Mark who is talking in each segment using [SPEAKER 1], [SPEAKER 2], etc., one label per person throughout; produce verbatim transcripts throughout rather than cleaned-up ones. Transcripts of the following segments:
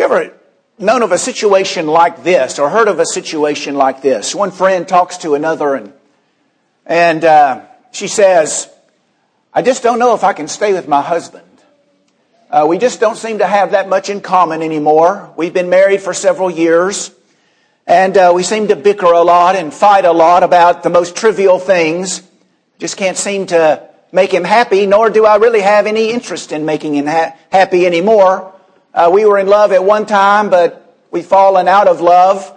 [SPEAKER 1] ever known of a situation like this or heard of a situation like this? One friend talks to another and, and uh, she says, I just don't know if I can stay with my husband. Uh, we just don't seem to have that much in common anymore. We've been married for several years, and uh, we seem to bicker a lot and fight a lot about the most trivial things. Just can't seem to make him happy, nor do I really have any interest in making him ha- happy anymore. Uh, we were in love at one time, but we've fallen out of love.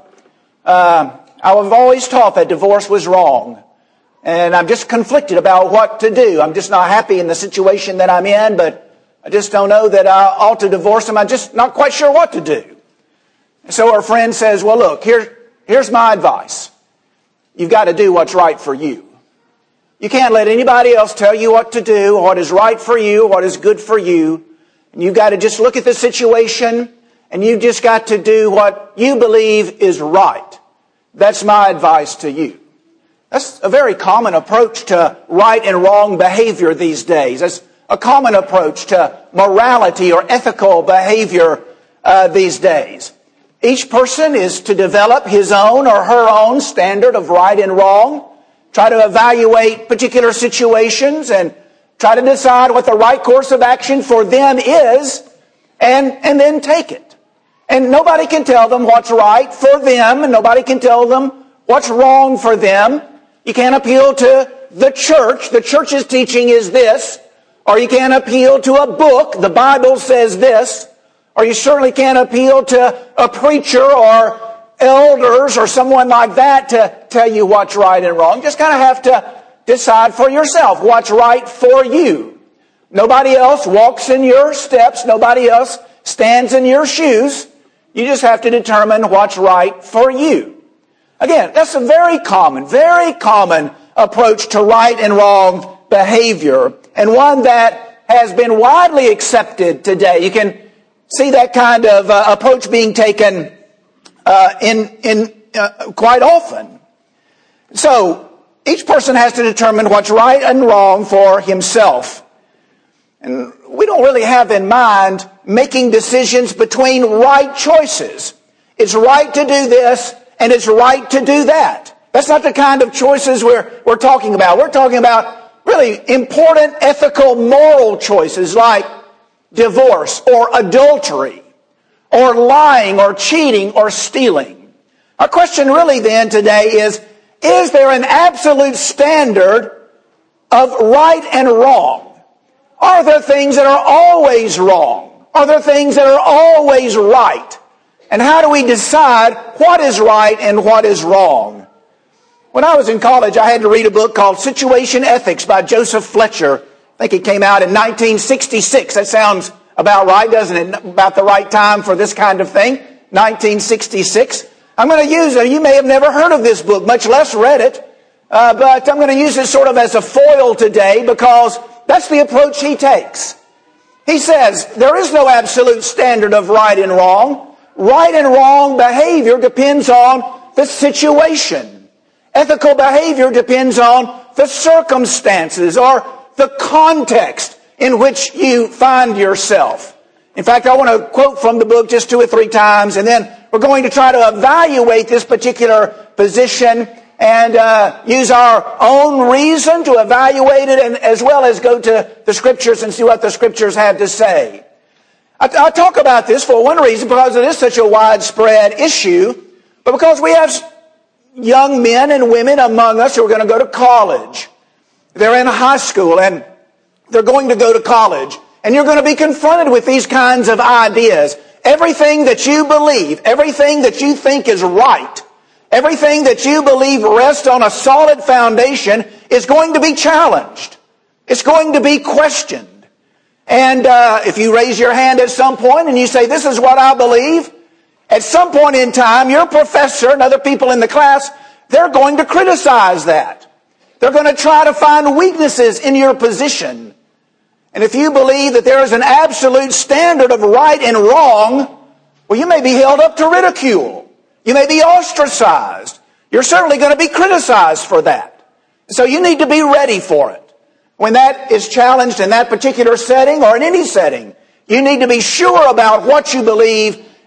[SPEAKER 1] Uh, I've always taught that divorce was wrong, and I'm just conflicted about what to do. I'm just not happy in the situation that I'm in, but I just don't know that I ought to divorce him. I'm just not quite sure what to do. And so our friend says, well, look, here, here's my advice. You've got to do what's right for you. You can't let anybody else tell you what to do, what is right for you, what is good for you. And you've got to just look at the situation, and you've just got to do what you believe is right. That's my advice to you. That's a very common approach to right and wrong behavior these days. That's a common approach to morality or ethical behavior uh, these days. Each person is to develop his own or her own standard of right and wrong, try to evaluate particular situations and try to decide what the right course of action for them is, and, and then take it. And nobody can tell them what's right for them, and nobody can tell them what's wrong for them. You can't appeal to the church. The church's teaching is this. Or you can't appeal to a book. The Bible says this. Or you certainly can't appeal to a preacher or elders or someone like that to tell you what's right and wrong. You just kind of have to decide for yourself what's right for you. Nobody else walks in your steps. Nobody else stands in your shoes. You just have to determine what's right for you. Again, that's a very common, very common approach to right and wrong behavior, and one that has been widely accepted today. You can see that kind of uh, approach being taken uh, in in uh, quite often. So each person has to determine what's right and wrong for himself. And we don't really have in mind making decisions between right choices. It's right to do this and it's right to do that. That's not the kind of choices we're we're talking about. We're talking about really important ethical, moral choices like divorce or adultery or lying or cheating or stealing. Our question really then today is, is there an absolute standard of right and wrong? Are there things that are always wrong? Are there things that are always right? And how do we decide what is right and what is wrong? When I was in college, I had to read a book called Situation Ethics by Joseph Fletcher. I think it came out in nineteen sixty-six. That sounds about right, doesn't it? About the right time for this kind of thing. nineteen sixty-six. I'm going to use it. You may have never heard of this book, much less read it. Uh, but I'm going to use it sort of as a foil today because that's the approach he takes. He says there is no absolute standard of right and wrong. Right and wrong behavior depends on the situation. Ethical behavior depends on the circumstances or the context in which you find yourself. In fact, I want to quote from the book just two or three times, and then we're going to try to evaluate this particular position and uh, use our own reason to evaluate it, and as well as go to the Scriptures and see what the Scriptures have to say. I, I talk about this for one reason, because it is such a widespread issue, but because we have young men and women among us who are going to go to college. They're in high school and they're going to go to college. And you're going to be confronted with these kinds of ideas. Everything that you believe, everything that you think is right, everything that you believe rests on a solid foundation is going to be challenged. It's going to be questioned. And uh, if you raise your hand at some point and you say, this is what I believe, at some point in time, your professor and other people in the class, they're going to criticize that. They're going to try to find weaknesses in your position. And if you believe that there is an absolute standard of right and wrong, well, you may be held up to ridicule. You may be ostracized. You're certainly going to be criticized for that. So you need to be ready for it. When that is challenged in that particular setting or in any setting, you need to be sure about what you believe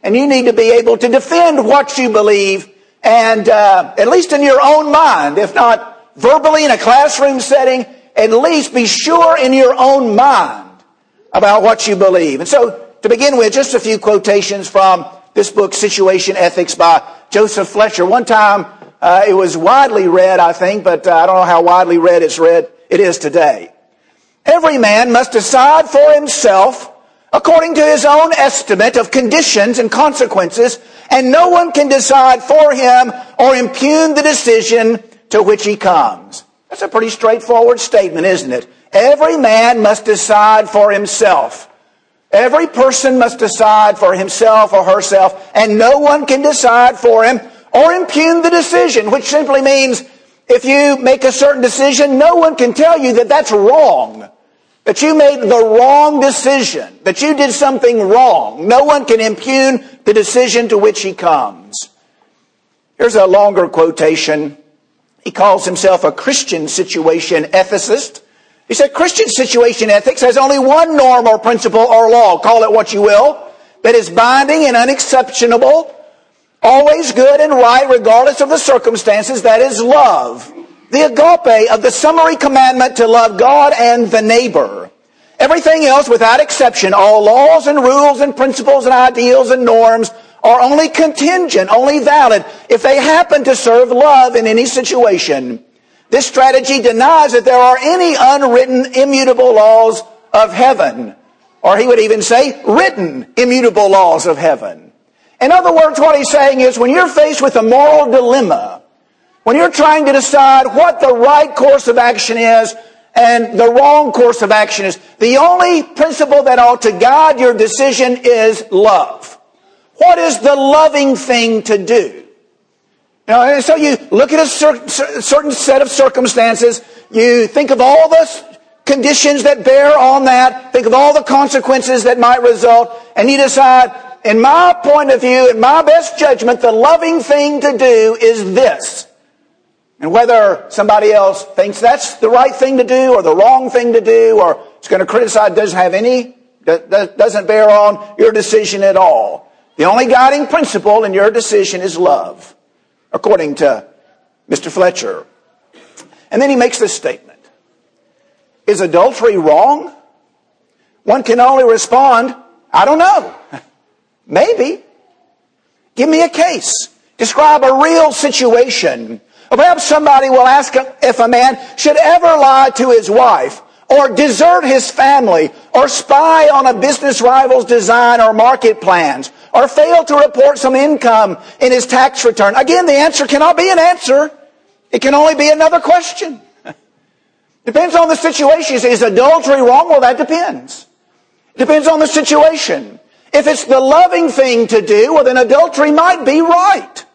[SPEAKER 1] And you need to be able to defend what you believe, and uh, at least in your own mind, if not verbally in a classroom setting, at least be sure in your own mind about what you believe. And so, to begin with, just a few quotations from this book, Situation Ethics by Joseph Fletcher. One time, uh, it was widely read, I think, but uh, I don't know how widely read it's read it is today. Every man must decide for himself according to his own estimate of conditions and consequences, and no one can decide for him or impugn the decision to which he comes. That's a pretty straightforward statement, isn't it? Every man must decide for himself. Every person must decide for himself or herself, and no one can decide for him or impugn the decision, which simply means if you make a certain decision, no one can tell you that that's wrong, that you made the wrong decision, that you did something wrong. No one can impugn the decision to which he comes. Here's a longer quotation. He calls himself a Christian situation ethicist. He said, Christian situation ethics has only one norm or principle or law, call it what you will, that is binding and unexceptionable, always good and right regardless of the circumstances, that is love. The agape of the summary commandment to love God and the neighbor. Everything else, without exception, all laws and rules and principles and ideals and norms are only contingent, only valid if they happen to serve love in any situation. This strategy denies that there are any unwritten immutable laws of heaven. Or he would even say, written immutable laws of heaven. In other words, what he's saying is when you're faced with a moral dilemma, when you're trying to decide what the right course of action is and the wrong course of action is, the only principle that ought to guide your decision is love. What is the loving thing to do? You know, and so you look at a cer- certain set of circumstances, you think of all the conditions that bear on that, think of all the consequences that might result, and you decide, in my point of view, in my best judgment, the loving thing to do is this. And whether somebody else thinks that's the right thing to do or the wrong thing to do or is going to criticize, doesn't have any, doesn't bear on your decision at all. The only guiding principle in your decision is love, according to Mister Fletcher. And then he makes this statement. Is adultery wrong? One can only respond, I don't know. Maybe. Give me a case. Describe a real situation. Or perhaps somebody will ask if a man should ever lie to his wife, or desert his family, or spy on a business rival's design or market plans, or fail to report some income in his tax return. Again, the answer cannot be an answer. It can only be another question. Depends on the situation. Is adultery wrong? Well, that depends. Depends on the situation. If it's the loving thing to do, well, then adultery might be right.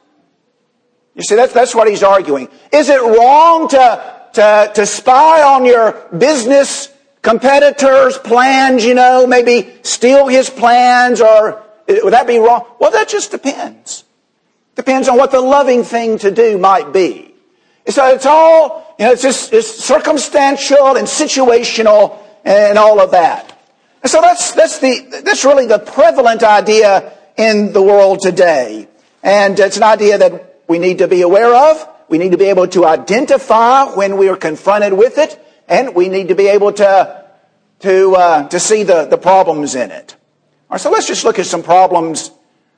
[SPEAKER 1] You see, that's, that's what he's arguing. Is it wrong to, to, to spy on your business competitor's plans, you know, maybe steal his plans, or would that be wrong? Well, that just depends. Depends on what the loving thing to do might be. So it's all, you know, it's just it's circumstantial and situational and all of that. And so that's that's the that's really the prevalent idea in the world today. And it's an idea that we need to be aware of. We need to be able to identify when we are confronted with it, and we need to be able to to uh, to see the, the problems in it. All right, so let's just look at some problems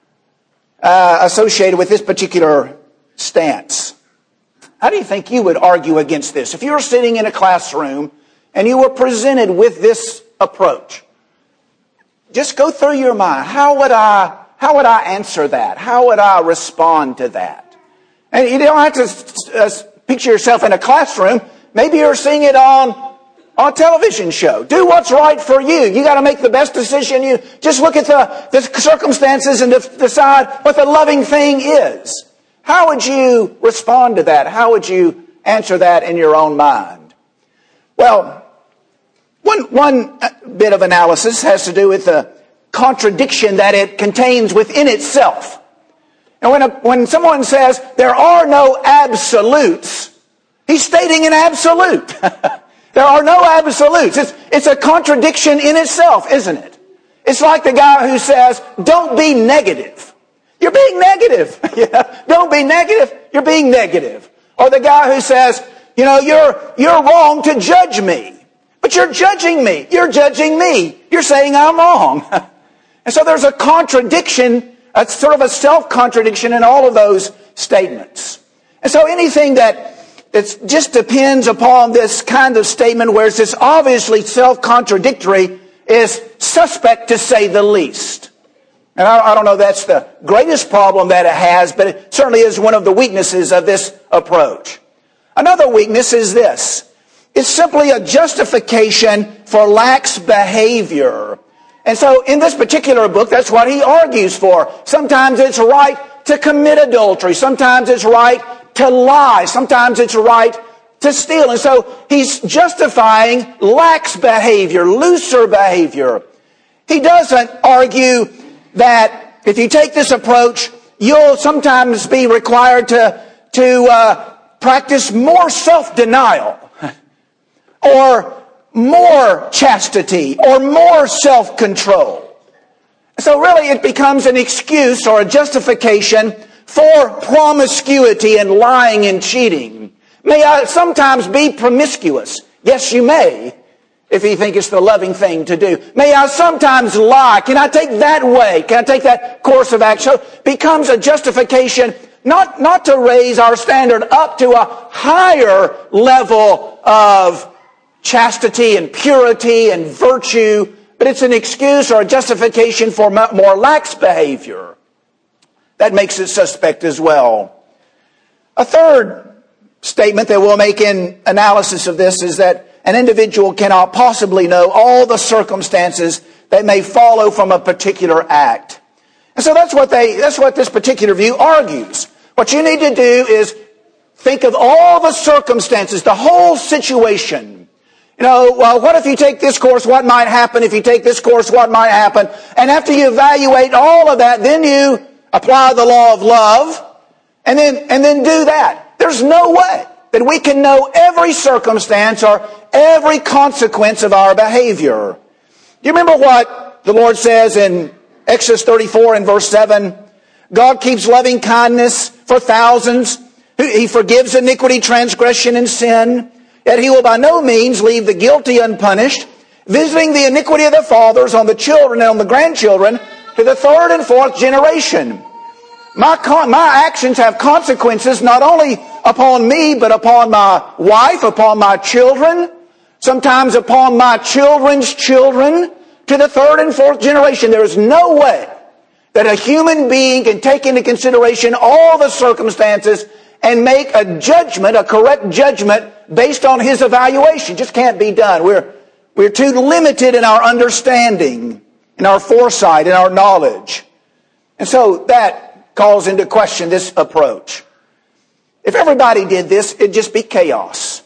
[SPEAKER 1] uh, associated with this particular stance. How do you think you would argue against this? If you were sitting in a classroom and you were presented with this approach, just go through your mind. How would I, how would I answer that? How would I respond to that? And you don't have to uh, picture yourself in a classroom. Maybe you're seeing it on, on a television show. Do what's right for you. You got to make the best decision. You just look at the, the circumstances and decide what the loving thing is. How would you respond to that? How would you answer that in your own mind? Well, one, one bit of analysis has to do with the contradiction that it contains within itself. And when, a, when someone says there are no absolutes, he's stating an absolute. There are no absolutes. It's, it's a contradiction in itself, isn't it? It's like the guy who says, don't be negative. You're being negative. Yeah. Don't be negative. You're being negative. Or the guy who says, you know, you're, you're wrong to judge me. But you're judging me. You're judging me. You're saying I'm wrong. And so there's a contradiction, a sort of a self-contradiction in all of those statements. And so anything that that just depends upon this kind of statement where it's just obviously self-contradictory is suspect to say the least. And I, I don't know that's the greatest problem that it has, but it certainly is one of the weaknesses of this approach. Another weakness is this. It's simply a justification for lax behavior. And so in this particular book, that's what he argues for. Sometimes it's right to commit adultery. Sometimes it's right to lie. Sometimes it's right to steal. And so he's justifying lax behavior, looser behavior. He doesn't argue that if you take this approach, you'll sometimes be required to, to uh, practice more self-denial or more chastity or more self-control. So really it becomes an excuse or a justification for promiscuity and lying and cheating. May I sometimes be promiscuous? Yes, you may, if you think it's the loving thing to do. May I sometimes lie? Can I take that way? Can I take that course of action? So it becomes a justification not, not to raise our standard up to a higher level of chastity and purity and virtue, but it's an excuse or a justification for more lax behavior. That makes it suspect as well. A third statement that we'll make in analysis of this is that an individual cannot possibly know all the circumstances that may follow from a particular act. And so that's what they, that's what this particular view argues. What you need to do is think of all the circumstances, the whole situation. You know, well, what if you take this course, what might happen? If you take this course, what might happen? And after you evaluate all of that, then you apply the law of love, and then, and then do that. There's no way that we can know every circumstance or every consequence of our behavior. Do you remember what the Lord says in Exodus thirty-four and verse seven? God keeps loving kindness for thousands. He forgives iniquity, transgression, and sin. Yet he will by no means leave the guilty unpunished, visiting the iniquity of the fathers on the children and on the grandchildren to the third and fourth generation. My, con- my actions have consequences not only upon me, but upon my wife, upon my children, sometimes upon my children's children, to the third and fourth generation. There is no way that a human being can take into consideration all the circumstances and make a judgment, a correct judgment, based on his evaluation. It just can't be done. We're, we're too limited in our understanding, in our foresight, in our knowledge. And so that calls into question this approach. If everybody did this, it'd just be chaos.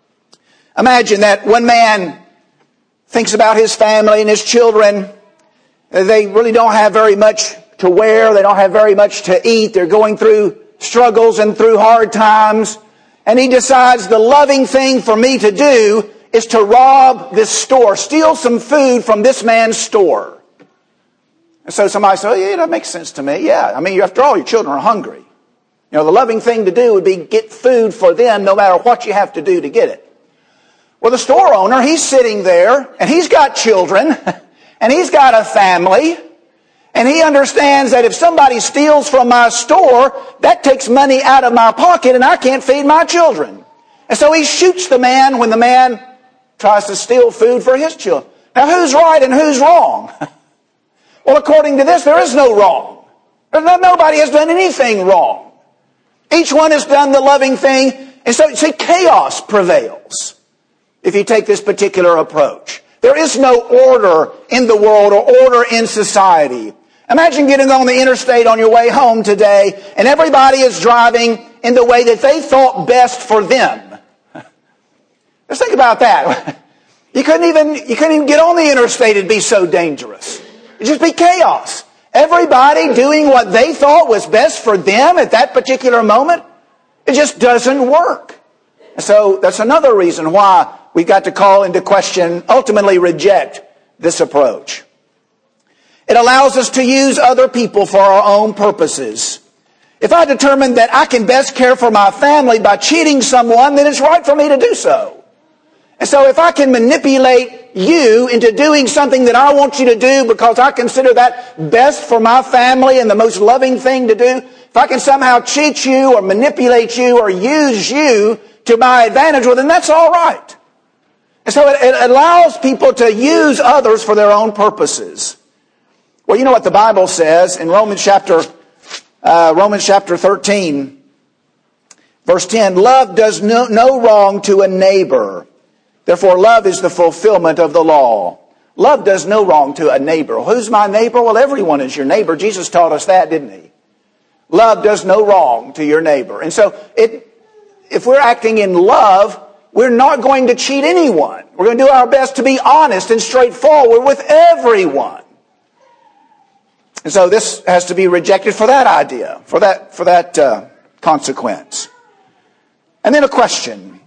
[SPEAKER 1] Imagine that one man thinks about his family and his children. They really don't have very much to wear. They don't have very much to eat. They're going through struggles and through hard times. And he decides the loving thing for me to do is to rob this store, steal some food from this man's store. And so somebody says, oh, yeah, that makes sense to me. Yeah, I mean, after all, your children are hungry. You know, the loving thing to do would be get food for them no matter what you have to do to get it. Well, the store owner, he's sitting there, and he's got children, and he's got a family, and he understands that if somebody steals from my store, that takes money out of my pocket, and I can't feed my children. And so he shoots the man when the man tries to steal food for his children. Now, who's right and who's wrong? Well, according to this, there is no wrong. Nobody has done anything wrong. Each one has done the loving thing, and so, see, chaos prevails if you take this particular approach. There is no order in the world or order in society. Imagine getting on the interstate on your way home today, and everybody is driving in the way that they thought best for them. Just think about that. You couldn't even, you couldn't even get on the interstate. It'd be so dangerous. It'd just be chaos. Everybody doing what they thought was best for them at that particular moment. It just doesn't work. And so that's another reason why we've got to call into question, ultimately reject this approach. It allows us to use other people for our own purposes. If I determine that I can best care for my family by cheating someone, then it's right for me to do so. And so if I can manipulate you into doing something that I want you to do because I consider that best for my family and the most loving thing to do, if I can somehow cheat you or manipulate you or use you to my advantage, well, then that's all right. And so it, it allows people to use others for their own purposes. Well, you know what the Bible says in Romans chapter uh, Romans chapter thirteen, verse ten. Love does no, no wrong to a neighbor. Therefore, love is the fulfillment of the law. Love does no wrong to a neighbor. Who's my neighbor? Well, everyone is your neighbor. Jesus taught us that, didn't he? Love does no wrong to your neighbor. And so, it, if we're acting in love, we're not going to cheat anyone. We're going to do our best to be honest and straightforward with everyone. And so this has to be rejected for that idea, for that, for that uh, consequence. And then a question.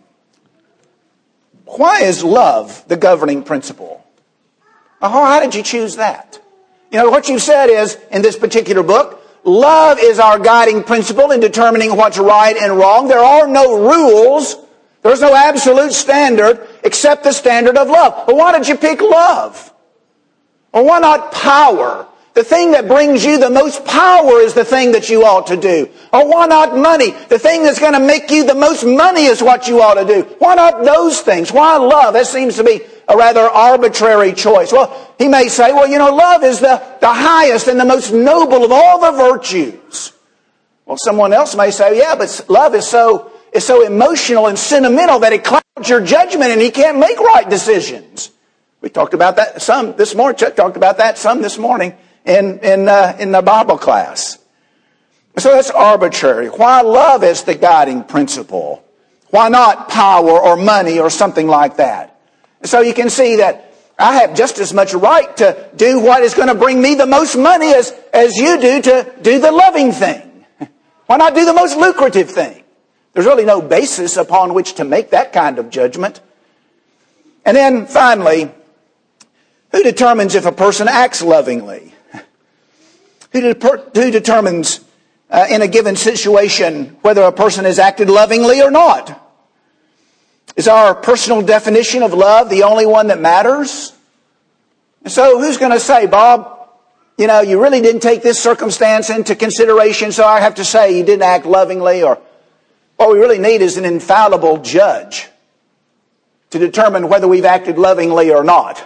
[SPEAKER 1] Why is love the governing principle? How did you choose that? You know, what you've said is, in this particular book, love is our guiding principle in determining what's right and wrong. There are no rules. There's no absolute standard except the standard of love. Well, why did you pick love? Or why not power? The thing that brings you the most power is the thing that you ought to do. Or why not money? The thing that's going to make you the most money is what you ought to do. Why not those things? Why love? That seems to be a rather arbitrary choice. Well, he may say, well, you know, love is the, the highest and the most noble of all the virtues. Well, someone else may say, yeah, but love is so, is so emotional and sentimental that it clouds your judgment and you can't make right decisions. We talked about that some this morning. Chuck talked about that some this morning in in uh, in the Bible class. So that's arbitrary. Why love is the guiding principle? Why not power or money or something like that? So you can see that I have just as much right to do what is going to bring me the most money as, as you do to do the loving thing. Why not do the most lucrative thing? There's really no basis upon which to make that kind of judgment. And then finally, who determines if a person acts lovingly? Who, de- who determines uh, in a given situation whether a person has acted lovingly or not? Is our personal definition of love the only one that matters? And so who's going to say, Bob, you know, you really didn't take this circumstance into consideration, so I have to say you didn't act lovingly? Or what we really need is an infallible judge to determine whether we've acted lovingly or not.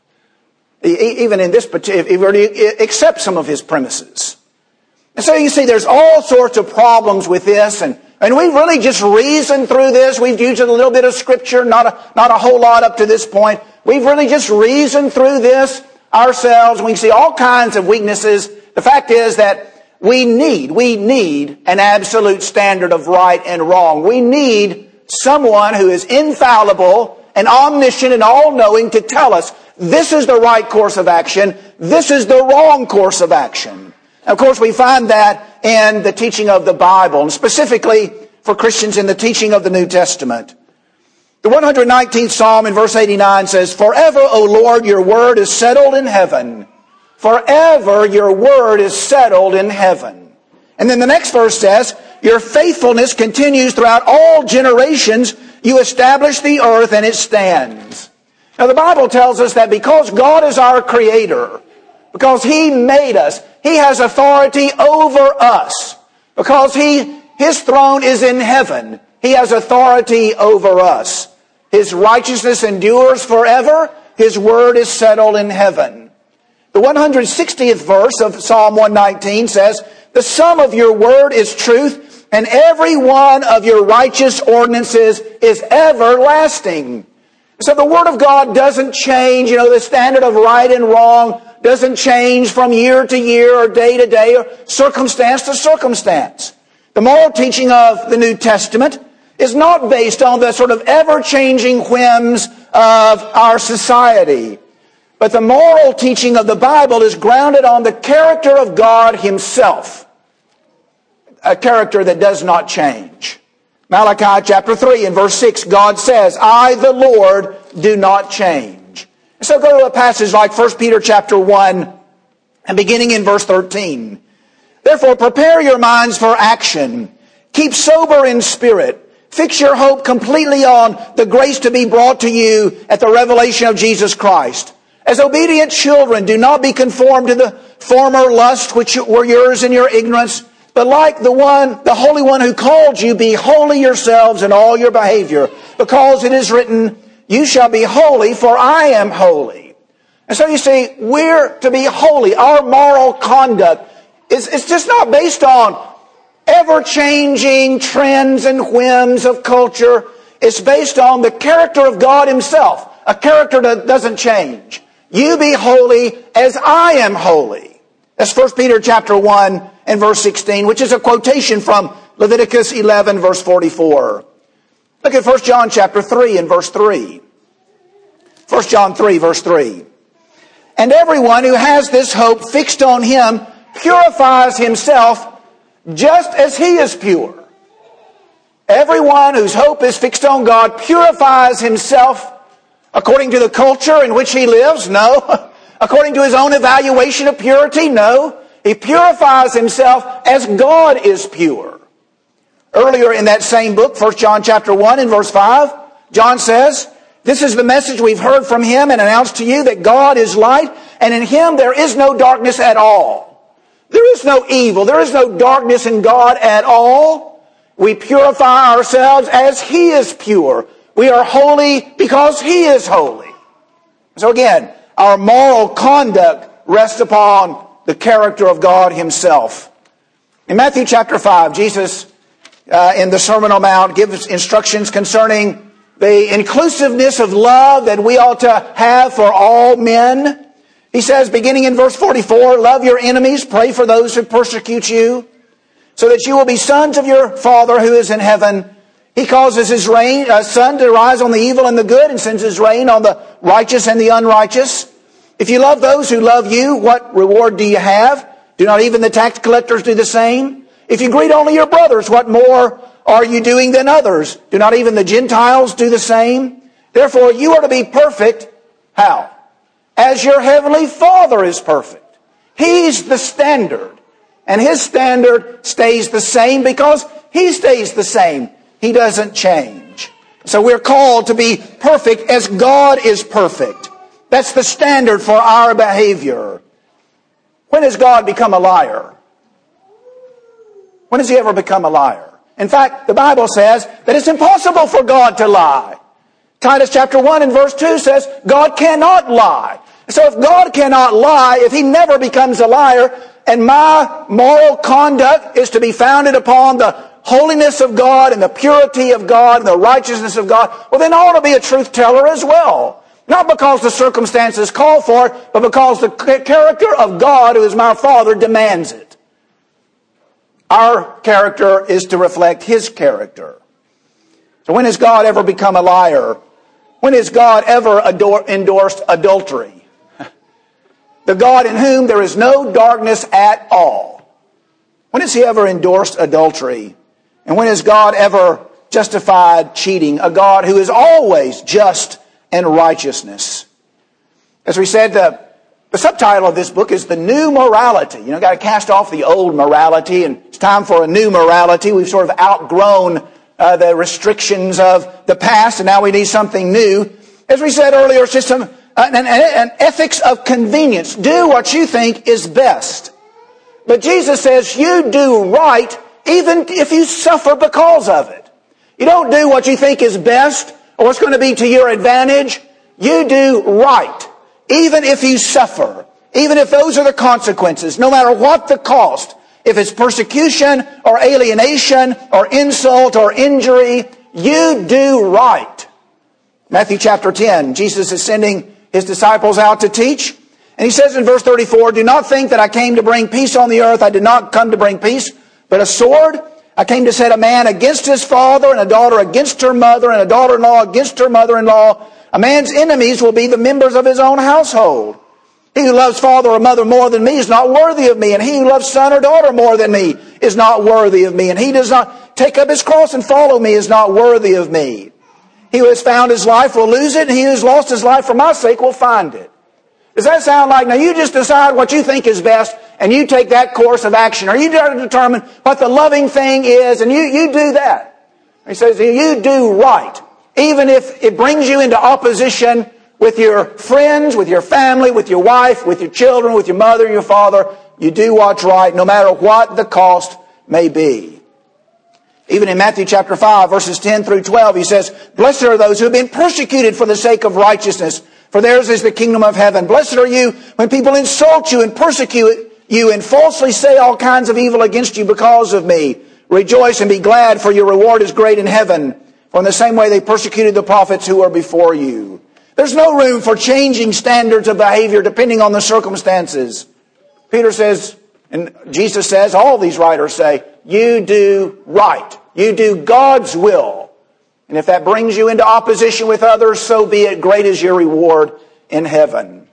[SPEAKER 1] Even in this particular, if we were to accept some of his premises. And so you see there's all sorts of problems with this, and, and we've really just reasoned through this. We've used a little bit of scripture, not a, not a whole lot up to this point. We've really just reasoned through this ourselves. We can see all kinds of weaknesses. The fact is that we need, we need an absolute standard of right and wrong. We need someone who is infallible and omniscient and all-knowing to tell us this is the right course of action, this is the wrong course of action. Of course, we find that in the teaching of the Bible, and specifically for Christians in the teaching of the New Testament. The one hundred nineteenth Psalm in verse eighty-nine says, Forever, O Lord, your word is settled in heaven. Forever your word is settled in heaven. And then the next verse says, Your faithfulness continues throughout all generations. You establish the earth and it stands. Now the Bible tells us that because God is our creator, because He made us, He has authority over us. Because He, His throne is in heaven, He has authority over us. His righteousness endures forever. His word is settled in heaven. The one hundred sixtieth verse of Psalm one nineteen says, The sum of your word is truth, and every one of your righteous ordinances is everlasting. So the Word of God doesn't change. You know, the standard of right and wrong doesn't change from year to year or day to day or circumstance to circumstance. The moral teaching of the New Testament is not based on the sort of ever-changing whims of our society. But the moral teaching of the Bible is grounded on the character of God Himself. A character that does not change. Malachi chapter three and verse six, God says, I, the Lord, do not change. So go to a passage like First Peter chapter one And beginning in verse thirteen, therefore prepare your minds for action. Keep sober in spirit. Fix your hope completely on the grace to be brought to you at the revelation of Jesus Christ. As obedient children, do not be conformed to the former lust which were yours in your ignorance, but like the one, the Holy One who called you, be holy yourselves in all your behavior, because it is written, you shall be holy, for I am holy. And so you see, we're to be holy. Our moral conduct is, it's just not based on ever-changing trends and whims of culture. It's based on the character of God Himself, a character that doesn't change. You be holy as I am holy. That's First Peter chapter one and verse sixteen, which is a quotation from Leviticus eleven verse forty-four. Look at First John chapter three and verse three. First John three verse three. And everyone who has this hope fixed on Him purifies himself just as He is pure. Everyone whose hope is fixed on God purifies himself according to the culture in which he lives? No. According to his own evaluation of purity? No. He purifies himself as God is pure. Earlier in that same book, First John chapter one and verse five, John says, this is the message we've heard from Him and announced to you, that God is light, and in Him there is no darkness at all. There is no evil. There is no darkness in God at all. We purify ourselves as He is pure. We are holy because He is holy. So again, our moral conduct rests upon the character of God Himself. In Matthew chapter five, Jesus, uh, in the Sermon on the Mount, gives instructions concerning the inclusiveness of love that we ought to have for all men. He says, beginning in verse forty-four, love your enemies, pray for those who persecute you, so that you will be sons of your Father who is in heaven. He causes His rain, uh, sun to rise on the evil and the good, and sends His rain on the righteous and the unrighteous. If you love those who love you, what reward do you have? Do not even the tax collectors do the same? If you greet only your brothers, what more are you doing than others? Do not even the Gentiles do the same? Therefore, you are to be perfect. How? As your heavenly Father is perfect. He's the standard. And His standard stays the same because He stays the same. He doesn't change. So we're called to be perfect as God is perfect. That's the standard for our behavior. When has God become a liar? When has He ever become a liar? In fact, the Bible says that it's impossible for God to lie. Titus chapter one and verse two says God cannot lie. So if God cannot lie, if He never becomes a liar, and my moral conduct is to be founded upon the holiness of God and the purity of God and the righteousness of God, well then I ought to be a truth teller as well. Not because the circumstances call for it, but because the character of God, who is my Father, demands it. Our character is to reflect His character. So when has God ever become a liar? When has God ever ador- endorsed adultery? The God in whom there is no darkness at all. When has He ever endorsed adultery? And when has God ever justified cheating? A God who is always just and righteousness. As we said, the, the subtitle of this book is The New Morality. You know, got to cast off the old morality, and it's time for a new morality. We've sort of outgrown uh, the restrictions of the past, and now we need something new. As we said earlier, it's just some, an, an, an ethics of convenience. Do what you think is best. But Jesus says you do right even if you suffer because of it. You don't do what you think is best or what's going to be to your advantage. You do right, even if you suffer, even if those are the consequences, no matter what the cost. If it's persecution or alienation or insult or injury, you do right. Matthew chapter ten, Jesus is sending His disciples out to teach. And He says in verse thirty-four, do not think that I came to bring peace on the earth. I did not come to bring peace, but a sword. I came to set a man against his father, and a daughter against her mother, and a daughter-in-law against her mother-in-law. A man's enemies will be the members of his own household. He who loves father or mother more than me is not worthy of me, and he who loves son or daughter more than me is not worthy of me, and he does not take up his cross and follow me is not worthy of me. He who has found his life will lose it, and he who has lost his life for my sake will find it. Does that sound like, now you just decide what you think is best and you take that course of action, or you try to determine what the loving thing is and you, you do that. He says you do right. Even if it brings you into opposition with your friends, with your family, with your wife, with your children, with your mother, your father, you do what's right no matter what the cost may be. Even in Matthew chapter five, verses ten through twelve, he says, "Blessed are those who have been persecuted for the sake of righteousness, for theirs is the kingdom of heaven. Blessed are you when people insult you and persecute you and falsely say all kinds of evil against you because of me. Rejoice and be glad, for your reward is great in heaven. For in the same way they persecuted the prophets who were before you." There's no room for changing standards of behavior depending on the circumstances. Peter says, and Jesus says, all these writers say, you do right. You do God's will. And if that brings you into opposition with others, so be it. Great is your reward in heaven.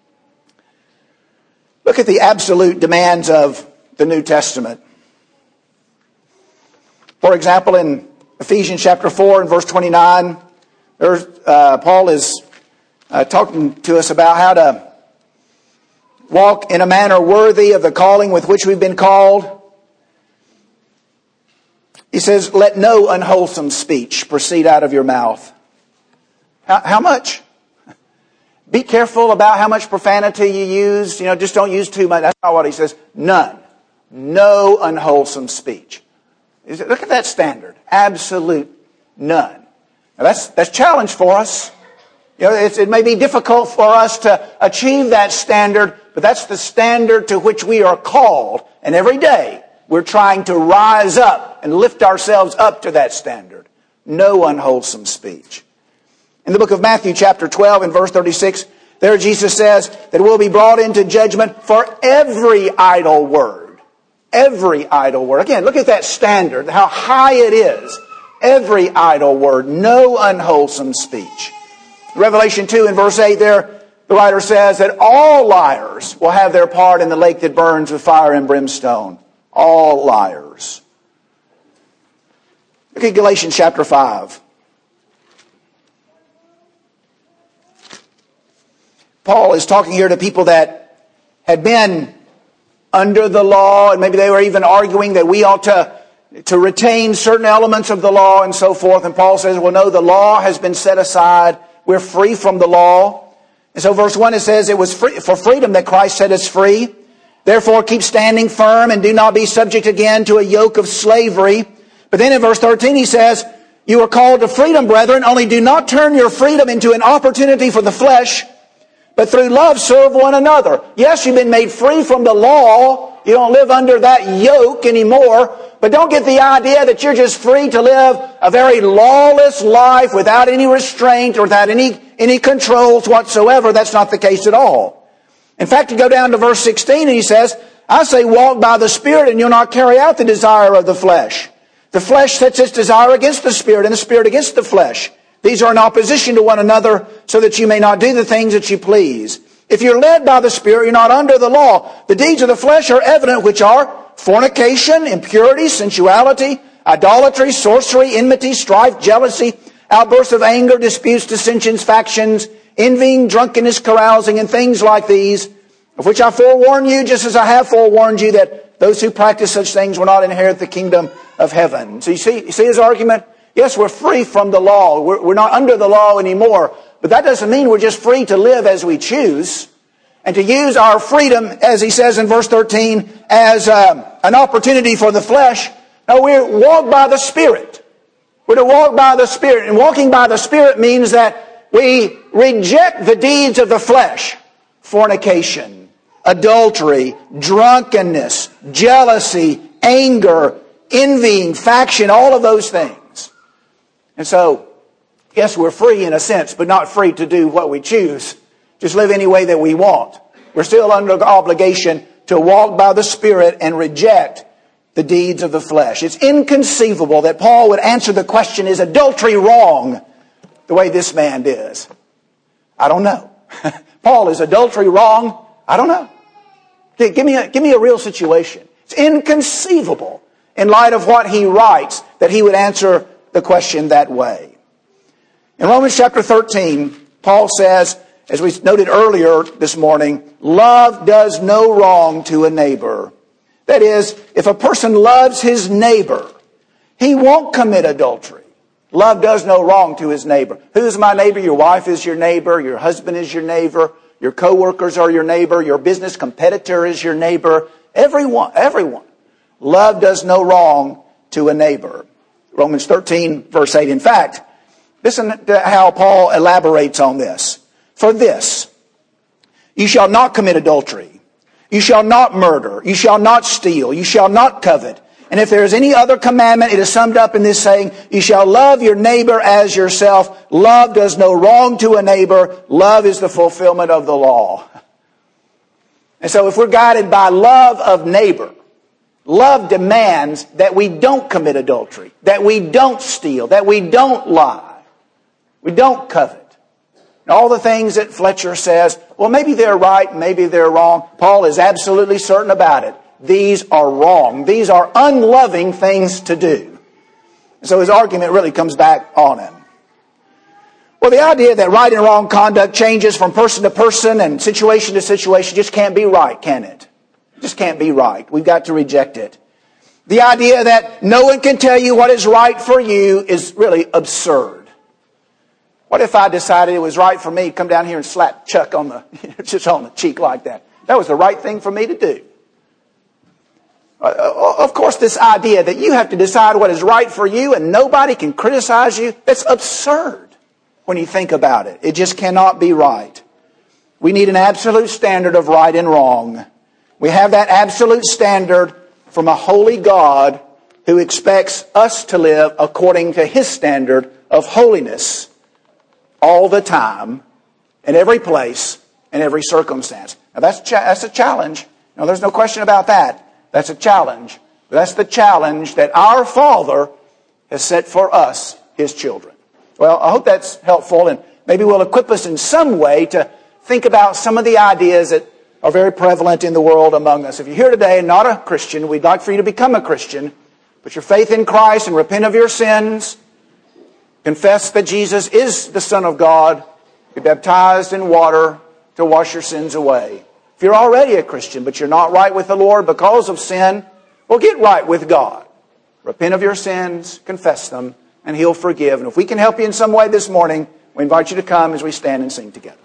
[SPEAKER 1] Look at the absolute demands of the New Testament. For example, in Ephesians chapter four and verse twenty-nine, there's, uh, Paul is uh, talking to us about how to walk in a manner worthy of the calling with which we've been called. He says, "Let no unwholesome speech proceed out of your mouth." How, how much? Be careful about how much profanity you use. You know, just don't use too much. That's not what he says. None. No unwholesome speech. Look at that standard. Absolute none. Now that's that's a challenge for us. You know, it's, it may be difficult for us to achieve that standard, but that's the standard to which we are called. And every day we're trying to rise up and lift ourselves up to that standard. No unwholesome speech. In the book of Matthew chapter twelve and verse thirty-six, there Jesus says that we'll be brought into judgment for every idle word. Every idle word. Again, look at that standard, how high it is. Every idle word. No unwholesome speech. Revelation two and verse eight there, the writer says that all liars will have their part in the lake that burns with fire and brimstone. All liars. Look at Galatians chapter five. Paul is talking here to people that had been under the law, and maybe they were even arguing that we ought to, to retain certain elements of the law and so forth. And Paul says, well, no, the law has been set aside. We're free from the law. And so verse one, it says, it was free, for freedom that Christ set us free. Therefore, keep standing firm and do not be subject again to a yoke of slavery. But then in verse thirteen, he says, you are called to freedom, brethren, only do not turn your freedom into an opportunity for the flesh, but through love serve one another. Yes, you've been made free from the law. You don't live under that yoke anymore. But don't get the idea that you're just free to live a very lawless life without any restraint or without any, any controls whatsoever. That's not the case at all. In fact, you go down to verse sixteen and he says, I say walk by the Spirit and you'll not carry out the desire of the flesh. The flesh sets its desire against the Spirit and the Spirit against the flesh. These are in opposition to one another so that you may not do the things that you please. If you're led by the Spirit, you're not under the law. The deeds of the flesh are evident, which are fornication, impurity, sensuality, idolatry, sorcery, enmity, strife, jealousy, outbursts of anger, disputes, dissensions, factions, envying, drunkenness, carousing, and things like these, of which I forewarn you, just as I have forewarned you, that those who practice such things will not inherit the kingdom of heaven. So you see, you see his argument? Yes, we're free from the law. We're, we're not under the law anymore. But that doesn't mean we're just free to live as we choose and to use our freedom, as he says in verse thirteen, as uh, an opportunity for the flesh. No, we walk by the Spirit. We're to walk by the Spirit. And walking by the Spirit means that we reject the deeds of the flesh. Fornication, adultery, drunkenness, jealousy, anger, envying, faction, all of those things. And so, yes, we're free in a sense, but not free to do what we choose. Just live any way that we want. We're still under obligation to walk by the Spirit and reject the deeds of the flesh. It's inconceivable that Paul would answer the question, is adultery wrong? The way this man is. I don't know. Paul, is adultery wrong? I don't know. Give me a, give me a real situation. It's inconceivable in light of what he writes that he would answer the question that way. In Romans chapter thirteen, Paul says, As we noted earlier this morning, love does no wrong to a neighbor. That is, if a person loves his neighbor, he won't commit adultery. Love does no wrong to his neighbor. Who's my neighbor? Your wife is your neighbor. Your husband is your neighbor. Your co-workers are your neighbor. Your business competitor is your neighbor. Everyone, everyone. Love does no wrong to a neighbor. Romans thirteen, verse eight. In fact, listen to how Paul elaborates on this. For this, you shall not commit adultery. You shall not murder. You shall not steal. You shall not covet. And if there is any other commandment, it is summed up in this saying, you shall love your neighbor as yourself. Love does no wrong to a neighbor. Love is the fulfillment of the law. And so if we're guided by love of neighbor, love demands that we don't commit adultery, that we don't steal, that we don't lie, we don't covet. And all the things that Fletcher says, well, maybe they're right, maybe they're wrong. Paul is absolutely certain about it. These are wrong. These are unloving things to do. So his argument really comes back on him. Well, the idea that right and wrong conduct changes from person to person and situation to situation just can't be right, can it? It just can't be right. We've got to reject it. The idea that no one can tell you what is right for you is really absurd. What if I decided it was right for me to come down here and slap Chuck on the, just on the cheek like that? That was the right thing for me to do. Uh, of course, this idea that you have to decide what is right for you and nobody can criticize you, that's absurd when you think about it. It just cannot be right. We need an absolute standard of right and wrong. We have that absolute standard from a holy God who expects us to live according to His standard of holiness all the time, in every place, in every circumstance. Now that's cha- that's a challenge. No, there's no question about that. That's a challenge. But that's the challenge that our Father has set for us, His children. Well, I hope that's helpful, and maybe will equip us in some way to think about some of the ideas that are very prevalent in the world among us. If you're here today and not a Christian, we'd like for you to become a Christian. Put your faith in Christ and repent of your sins. Confess that Jesus is the Son of God. Be baptized in water to wash your sins away. If you're already a Christian, but you're not right with the Lord because of sin, well, get right with God. Repent of your sins, confess them, and He'll forgive. And if we can help you in some way this morning, we invite you to come as we stand and sing together.